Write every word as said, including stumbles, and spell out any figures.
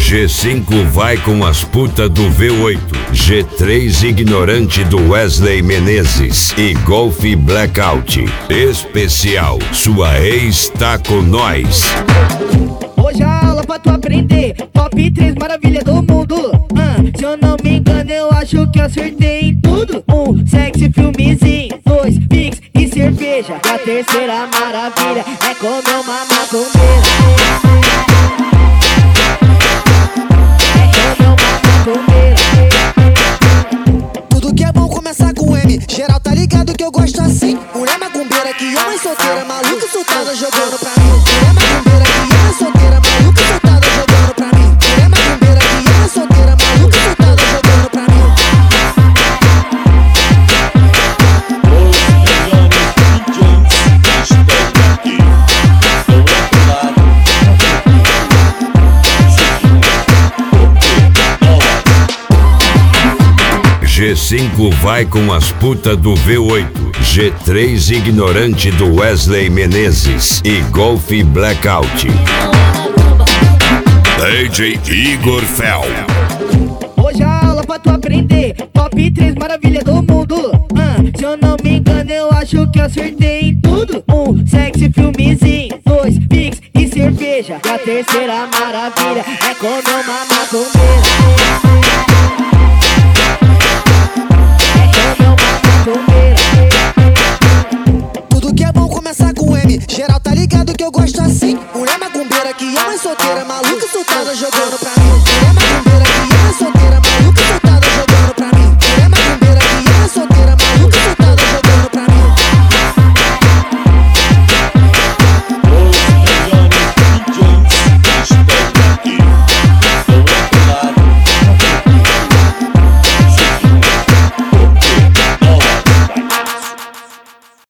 G cinco vai com as putas do V oito, G três ignorante do Wesley Menezes e Golf Blackout. Especial, sua ex tá com nós. Hoje a aula pra tu aprender, top três maravilha do mundo. ah, Se eu não me engano eu acho que acertei em tudo. Um, sexy filmezinho. Dois, pix e cerveja. E a terceira maravilha é comer uma macumbeira. Tudo que é bom começa com M. Geral tá ligado que eu gosto assim. Mulher macumbeira que é mãe solteira, maluca soltada jogando pra mim. Mulher macumbeira que é mãe solteira, maluca soltada jogando pra mim. Mulher macumbeira que é mãe solteira, maluca soltada jogando pra mim. G cinco vai com as putas do V oito, G três ignorante do Wesley Menezes e Golf Blackout. D J Igor Fel. Hoje a aula pra tu aprender, top três maravilha do mundo. ah, Se eu não me engano eu acho que acertei em tudo. Um, sexy filmezinho. Dois, pix e cerveja. E a terceira maravilha é comer uma macumbeira. Tudo que é bom começa com M. Geral tá ligado que eu gosto assim. Mulher macumbeira que é mãe solteira, maluca soltada jogando pra mim.